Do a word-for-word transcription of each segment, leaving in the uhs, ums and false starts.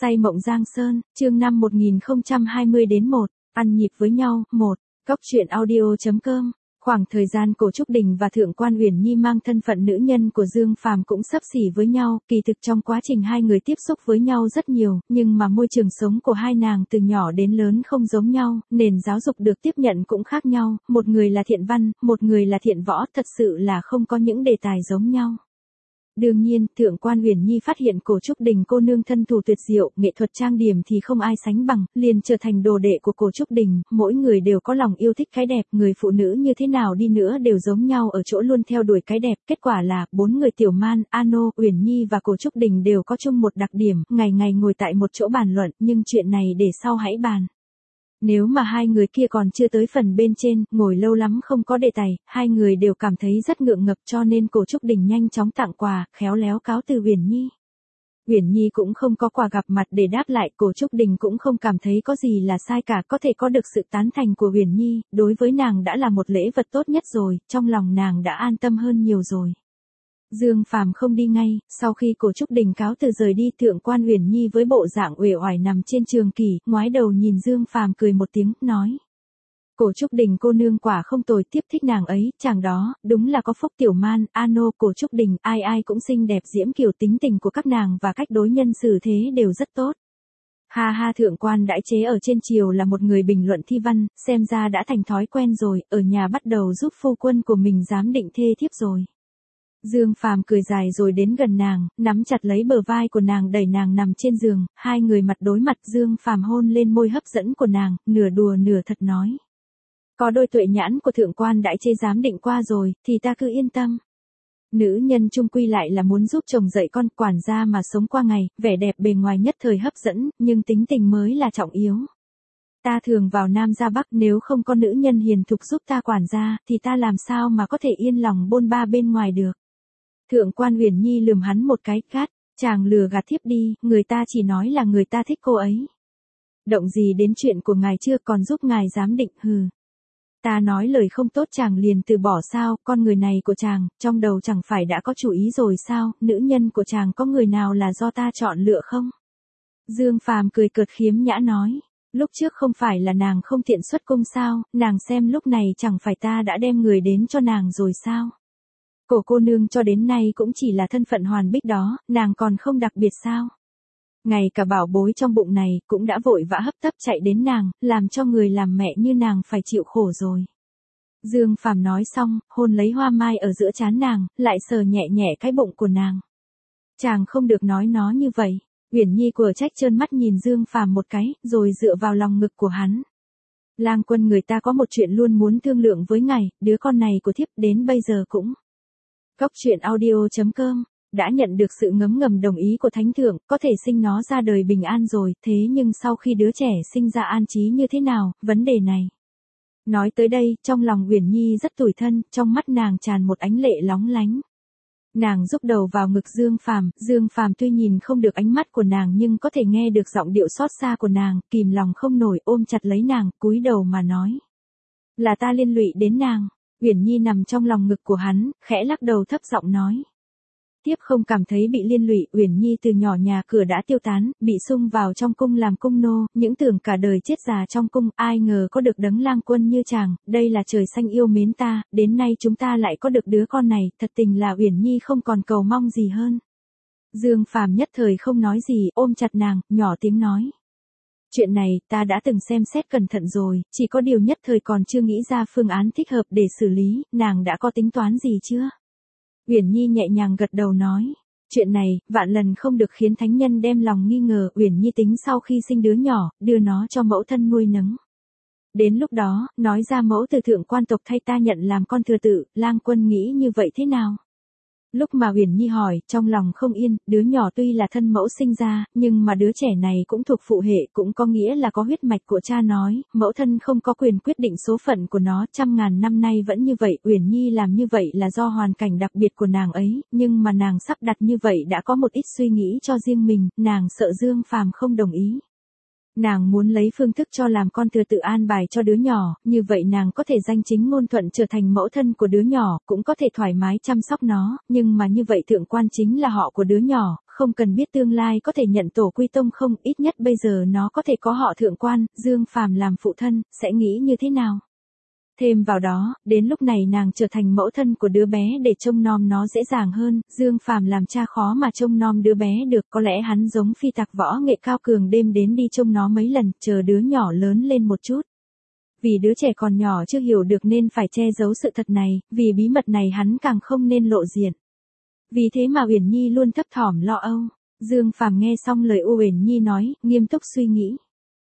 Say mộng Giang Sơn, chương năm một nghìn không trăm hai mươi đến một, ăn nhịp với nhau, một, Cóc truyện audio chấm com. Khoảng thời gian Cổ Trúc Đình và Thượng quan Uyển Nhi mang thân phận nữ nhân của Dương Phàm cũng xấp xỉ với nhau, kỳ thực trong quá trình hai người tiếp xúc với nhau rất nhiều, nhưng mà môi trường sống của hai nàng từ nhỏ đến lớn không giống nhau, nền giáo dục được tiếp nhận cũng khác nhau, một người là thiện văn, một người là thiện võ, thật sự là không có những đề tài giống nhau. Đương nhiên, Thượng quan Uyển Nhi phát hiện Cổ Trúc Đình cô nương thân thủ tuyệt diệu, nghệ thuật trang điểm thì không ai sánh bằng, liền trở thành đồ đệ của Cổ Trúc Đình, mỗi người đều có lòng yêu thích cái đẹp, người phụ nữ như thế nào đi nữa đều giống nhau ở chỗ luôn theo đuổi cái đẹp, kết quả là, bốn người Tiểu Man, Ano, Uyển Nhi và Cổ Trúc Đình đều có chung một đặc điểm, ngày ngày ngồi tại một chỗ bàn luận, nhưng chuyện này để sau hãy bàn. Nếu mà hai người kia còn chưa tới phần bên trên, ngồi lâu lắm không có đề tài, hai người đều cảm thấy rất ngượng ngập cho nên Cổ Trúc Đình nhanh chóng tặng quà, khéo léo cáo từ Uyển Nhi. Uyển Nhi cũng không có quà gặp mặt để đáp lại, Cổ Trúc Đình cũng không cảm thấy có gì là sai cả, có thể có được sự tán thành của Uyển Nhi, đối với nàng đã là một lễ vật tốt nhất rồi, trong lòng nàng đã an tâm hơn nhiều rồi. Dương Phàm không đi ngay, sau khi Cổ Trúc Đình cáo từ rời đi, Thượng quan Uyển Nhi với bộ dạng uể oải nằm trên trường kỷ, ngoái đầu nhìn Dương Phàm cười một tiếng, nói: Cổ Trúc Đình cô nương quả không tồi, tiếp thích nàng ấy, chàng đó, đúng là có phúc. Tiểu Man, Ano, Cổ Trúc Đình, ai ai cũng xinh đẹp diễm kiều, tính tình của các nàng và cách đối nhân xử thế đều rất tốt. Ha ha, Thượng quan đãi chế ở trên triều là một người bình luận thi văn, xem ra đã thành thói quen rồi, ở nhà bắt đầu giúp phu quân của mình giám định thê thiếp rồi. Dương Phàm cười dài rồi đến gần nàng, nắm chặt lấy bờ vai của nàng đẩy nàng nằm trên giường, hai người mặt đối mặt, Dương Phàm hôn lên môi hấp dẫn của nàng, nửa đùa nửa thật nói: Có đôi tuệ nhãn của Thượng quan đãi chế giám định qua rồi, thì ta cứ yên tâm. Nữ nhân chung quy lại là muốn giúp chồng dạy con, quản gia mà sống qua ngày, vẻ đẹp bề ngoài nhất thời hấp dẫn, nhưng tính tình mới là trọng yếu. Ta thường vào Nam ra Bắc, nếu không có nữ nhân hiền thục giúp ta quản gia, thì ta làm sao mà có thể yên lòng bôn ba bên ngoài được. Thượng quan Uyển Nhi lườm hắn một cái, gắt: Chàng lừa gạt thiếp đi, người ta chỉ nói là người ta thích cô ấy. Động gì đến chuyện của ngài chưa, còn giúp ngài giám định, hừ. Ta nói lời không tốt chàng liền từ bỏ sao, con người này của chàng, trong đầu chẳng phải đã có chủ ý rồi sao, nữ nhân của chàng có người nào là do ta chọn lựa không? Dương Phàm cười cợt khiếm nhã nói: Lúc trước không phải là nàng không tiện xuất cung sao, nàng xem lúc này chẳng phải ta đã đem người đến cho nàng rồi sao? Cổ cô nương cho đến nay cũng chỉ là thân phận hoàn bích đó, nàng còn không đặc biệt sao? Ngay cả bảo bối trong bụng này cũng đã vội vã hấp tấp chạy đến nàng, làm cho người làm mẹ như nàng phải chịu khổ rồi. Dương Phàm nói xong, hôn lấy hoa mai ở giữa trán nàng, lại sờ nhẹ nhẹ cái bụng của nàng. Chàng không được nói nó như vậy. Uyển Nhi của trách trơn mắt nhìn Dương Phàm một cái, rồi dựa vào lòng ngực của hắn. Lang quân, người ta có một chuyện luôn muốn thương lượng với ngài, đứa con này của thiếp đến bây giờ cũng. Cóc truyện audio chấm com đã nhận được sự ngấm ngầm đồng ý của thánh thượng, có thể sinh nó ra đời bình an rồi, thế nhưng sau khi đứa trẻ sinh ra an trí như thế nào, vấn đề này. Nói tới đây, trong lòng Uyển Nhi rất tủi thân, trong mắt nàng tràn một ánh lệ lóng lánh. Nàng rúc đầu vào ngực Dương Phàm, Dương Phàm tuy nhìn không được ánh mắt của nàng nhưng có thể nghe được giọng điệu xót xa của nàng, kìm lòng không nổi ôm chặt lấy nàng, cúi đầu mà nói: Là ta liên lụy đến nàng. Uyển Nhi nằm trong lòng ngực của hắn, khẽ lắc đầu thấp giọng nói: Tiếp không cảm thấy bị liên lụy. Uyển Nhi từ nhỏ nhà cửa đã tiêu tán, bị sung vào trong cung làm cung nô, những tưởng cả đời chết già trong cung, ai ngờ có được đấng lang quân như chàng, đây là trời xanh yêu mến ta, đến nay chúng ta lại có được đứa con này, thật tình là Uyển Nhi không còn cầu mong gì hơn. Dương Phàm nhất thời không nói gì, ôm chặt nàng, nhỏ tiếng nói: Chuyện này, ta đã từng xem xét cẩn thận rồi, chỉ có điều nhất thời còn chưa nghĩ ra phương án thích hợp để xử lý, nàng đã có tính toán gì chưa? Uyển Nhi nhẹ nhàng gật đầu nói: Chuyện này, vạn lần không được khiến thánh nhân đem lòng nghi ngờ. Uyển Nhi tính sau khi sinh đứa nhỏ, đưa nó cho mẫu thân nuôi nấng. Đến lúc đó, nói ra mẫu từ thượng quan tộc thay ta nhận làm con thừa tự, lang quân nghĩ như vậy thế nào? Lúc mà Uyển Nhi hỏi, trong lòng không yên, đứa nhỏ tuy là thân mẫu sinh ra, nhưng mà đứa trẻ này cũng thuộc phụ hệ, cũng có nghĩa là có huyết mạch của cha nói, mẫu thân không có quyền quyết định số phận của nó, trăm ngàn năm nay vẫn như vậy. Uyển Nhi làm như vậy là do hoàn cảnh đặc biệt của nàng ấy, nhưng mà nàng sắp đặt như vậy đã có một ít suy nghĩ cho riêng mình, nàng sợ Dương Phàm không đồng ý. Nàng muốn lấy phương thức cho làm con thừa tự an bài cho đứa nhỏ, như vậy nàng có thể danh chính ngôn thuận trở thành mẫu thân của đứa nhỏ, cũng có thể thoải mái chăm sóc nó, nhưng mà như vậy thượng quan chính là họ của đứa nhỏ, không cần biết tương lai có thể nhận tổ quy tông không, ít nhất bây giờ nó có thể có họ Thượng Quan, Dương Phàm làm phụ thân, sẽ nghĩ như thế nào. Thêm vào đó, đến lúc này nàng trở thành mẫu thân của đứa bé để trông nom nó dễ dàng hơn, Dương Phàm làm cha khó mà trông nom đứa bé được, có lẽ hắn giống phi tặc võ nghệ cao cường đêm đến đi trông nó mấy lần, chờ đứa nhỏ lớn lên một chút. Vì đứa trẻ còn nhỏ chưa hiểu được nên phải che giấu sự thật này, vì bí mật này hắn càng không nên lộ diện. Vì thế mà Uyển Nhi luôn thấp thỏm lo âu. Dương Phàm nghe xong lời Uyển Nhi nói, nghiêm túc suy nghĩ.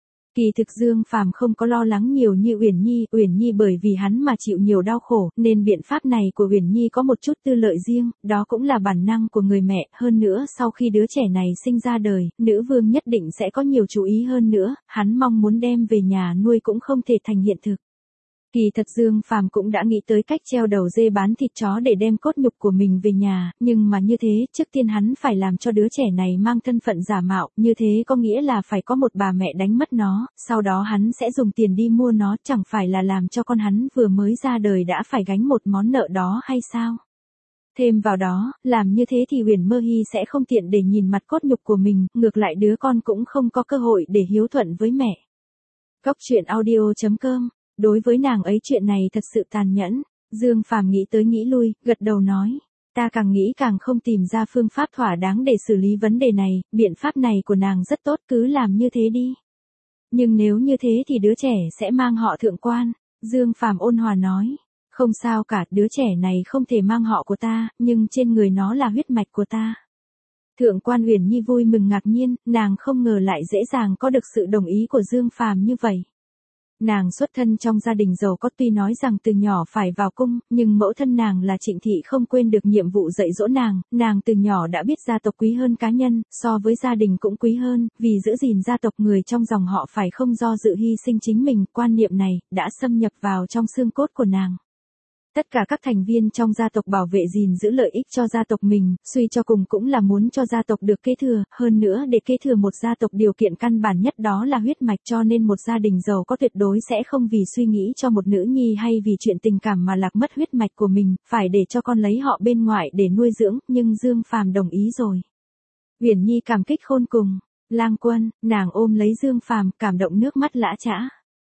Kỳ thực Dương Phàm không có lo lắng nhiều như Uyển Nhi, Uyển Nhi bởi vì hắn mà chịu nhiều đau khổ, nên biện pháp này của Uyển Nhi có một chút tư lợi riêng, đó cũng là bản năng của người mẹ, hơn nữa sau khi đứa trẻ này sinh ra đời, nữ vương nhất định sẽ có nhiều chú ý hơn nữa, hắn mong muốn đem về nhà nuôi cũng không thể thành hiện thực. Kỳ thật Dương Phàm cũng đã nghĩ tới cách treo đầu dê bán thịt chó để đem cốt nhục của mình về nhà, nhưng mà như thế, trước tiên hắn phải làm cho đứa trẻ này mang thân phận giả mạo, như thế có nghĩa là phải có một bà mẹ đánh mất nó, sau đó hắn sẽ dùng tiền đi mua nó, chẳng phải là làm cho con hắn vừa mới ra đời đã phải gánh một món nợ đó hay sao? Thêm vào đó, làm như thế thì Uyển Mơ Hy sẽ không tiện để nhìn mặt cốt nhục của mình, ngược lại đứa con cũng không có cơ hội để hiếu thuận với mẹ. Cốc truyện audio chấm com. Đối với nàng ấy chuyện này thật sự tàn nhẫn, Dương Phàm nghĩ tới nghĩ lui, gật đầu nói, ta càng nghĩ càng không tìm ra phương pháp thỏa đáng để xử lý vấn đề này, biện pháp này của nàng rất tốt, cứ làm như thế đi. Nhưng nếu như thế thì đứa trẻ sẽ mang họ Thượng Quan, Dương Phàm ôn hòa nói, không sao cả, đứa trẻ này không thể mang họ của ta, nhưng trên người nó là huyết mạch của ta. Thượng Quan Uyển Nhi vui mừng ngạc nhiên, nàng không ngờ lại dễ dàng có được sự đồng ý của Dương Phàm như vậy. Nàng xuất thân trong gia đình giàu có, tuy nói rằng từ nhỏ phải vào cung, nhưng mẫu thân nàng là Trịnh Thị không quên được nhiệm vụ dạy dỗ nàng, nàng từ nhỏ đã biết gia tộc quý hơn cá nhân, so với gia đình cũng quý hơn, vì giữ gìn gia tộc người trong dòng họ phải không do dự hy sinh chính mình, quan niệm này đã xâm nhập vào trong xương cốt của nàng. Tất cả các thành viên trong gia tộc bảo vệ gìn giữ lợi ích cho gia tộc mình, suy cho cùng cũng là muốn cho gia tộc được kế thừa, hơn nữa để kế thừa một gia tộc điều kiện căn bản nhất đó là huyết mạch, cho nên một gia đình giàu có tuyệt đối sẽ không vì suy nghĩ cho một nữ nhi hay vì chuyện tình cảm mà lạc mất huyết mạch của mình, phải để cho con lấy họ bên ngoài để nuôi dưỡng, nhưng Dương Phàm đồng ý rồi. Uyển Nhi cảm kích khôn cùng, Lang Quân, nàng ôm lấy Dương Phàm, cảm động nước mắt lã chã.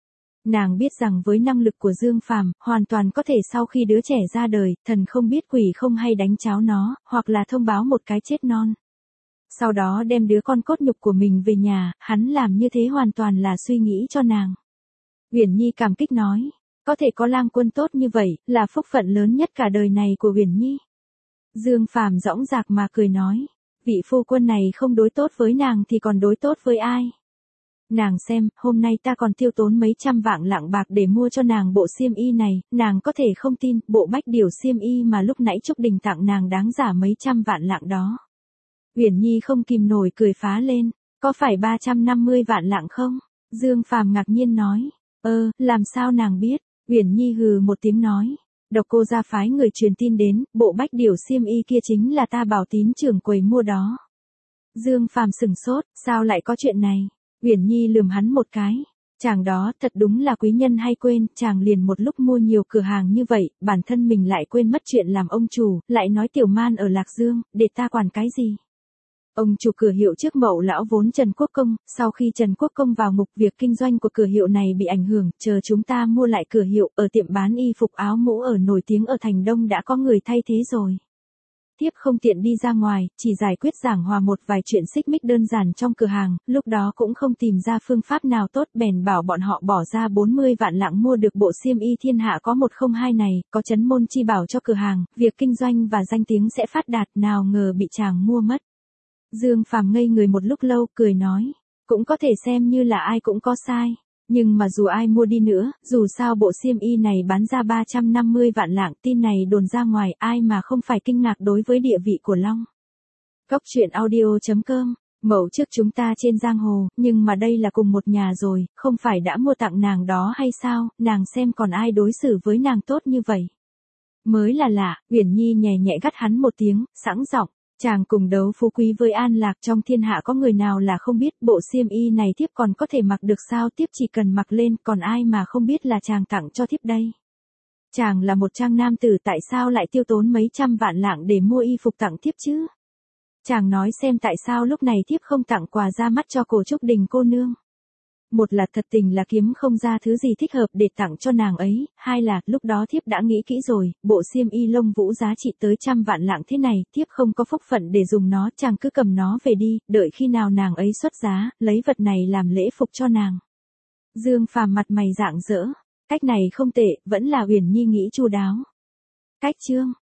Nàng biết rằng với năng lực của Dương Phàm, hoàn toàn có thể sau khi đứa trẻ ra đời, thần không biết quỷ không hay đánh cháo nó, hoặc là thông báo một cái chết non. Sau đó đem đứa con cốt nhục của mình về nhà, hắn làm như thế hoàn toàn là suy nghĩ cho nàng. Uyển Nhi cảm kích nói, có thể có Lang Quân tốt như vậy, là phúc phận lớn nhất cả đời này của Uyển Nhi. Dương Phàm dõng dạc mà cười nói, vị phu quân này không đối tốt với nàng thì còn đối tốt với ai? Nàng xem, hôm nay ta còn tiêu tốn mấy trăm vạn lạng bạc để mua cho nàng bộ xiêm y này, nàng có thể không tin, bộ bách điểu xiêm y mà lúc nãy Trúc Đình tặng nàng đáng giá mấy trăm vạn lạng đó. Uyển Nhi không kìm nổi cười phá lên, có phải ba trăm năm mươi vạn lạng không? Dương Phàm ngạc nhiên nói, ơ, làm sao nàng biết? Uyển Nhi hừ một tiếng nói, Độc Cô gia phái người truyền tin đến, bộ bách điểu xiêm y kia chính là ta bảo tín trưởng quầy mua đó. Dương Phàm sừng sốt, sao lại có chuyện này? Uyển Nhi lườm hắn một cái, chàng đó thật đúng là quý nhân hay quên, chàng liền một lúc mua nhiều cửa hàng như vậy, bản thân mình lại quên mất chuyện làm ông chủ, lại nói Tiểu Man ở Lạc Dương, để ta quản cái gì. Ông chủ cửa hiệu trước Mậu lão vốn Trần Quốc Công, sau khi Trần Quốc Công vào ngục, việc kinh doanh của cửa hiệu này bị ảnh hưởng, chờ chúng ta mua lại cửa hiệu, ở tiệm bán y phục áo mũ ở nổi tiếng ở Thành Đông đã có người thay thế rồi. Tiếp không tiện đi ra ngoài, chỉ giải quyết giảng hòa một vài chuyện xích mích đơn giản trong cửa hàng, lúc đó cũng không tìm ra phương pháp nào tốt, bèn bảo bọn họ bỏ ra bốn mươi vạn lạng mua được bộ xiêm y thiên hạ có một không hai này, có chấn môn chi bảo cho cửa hàng, việc kinh doanh và danh tiếng sẽ phát đạt, nào ngờ bị chàng mua mất. Dương Phàm ngây người một lúc lâu, cười nói, cũng có thể xem như là ai cũng có sai. Nhưng mà dù ai mua đi nữa, dù sao bộ xiêm y này bán ra ba trăm năm mươi vạn lạng, tin này đồn ra ngoài, ai mà không phải kinh ngạc đối với địa vị của Long. Cốc truyện audio chấm com, mẫu trước chúng ta trên giang hồ, nhưng mà đây là cùng một nhà rồi, không phải đã mua tặng nàng đó hay sao, nàng xem còn ai đối xử với nàng tốt như vậy. Mới là lạ, Uyển Nhi nhẹ nhẹ gắt hắn một tiếng, sẵn giọng. Chàng cùng đấu phú quý với An Lạc, trong thiên hạ có người nào là không biết, bộ xiêm y này thiếp còn có thể mặc được sao, thiếp chỉ cần mặc lên, còn ai mà không biết là chàng tặng cho thiếp đây. Chàng là một trang nam tử, tại sao lại tiêu tốn mấy trăm vạn lạng để mua y phục tặng thiếp chứ? Chàng nói xem tại sao lúc này thiếp không tặng quà ra mắt cho Cổ Trúc Đình cô nương. Một là thật tình là kiếm không ra thứ gì thích hợp để tặng cho nàng ấy, hai là lúc đó thiếp đã nghĩ kỹ rồi, bộ xiêm y lông vũ giá trị tới trăm vạn lạng thế này, thiếp không có phúc phận để dùng nó, chàng cứ cầm nó về đi, đợi khi nào nàng ấy xuất giá, lấy vật này làm lễ phục cho nàng. Dương Phàm mặt mày rạng rỡ, cách này không tệ, vẫn là Uyển Nhi nghĩ chu đáo. Cách chương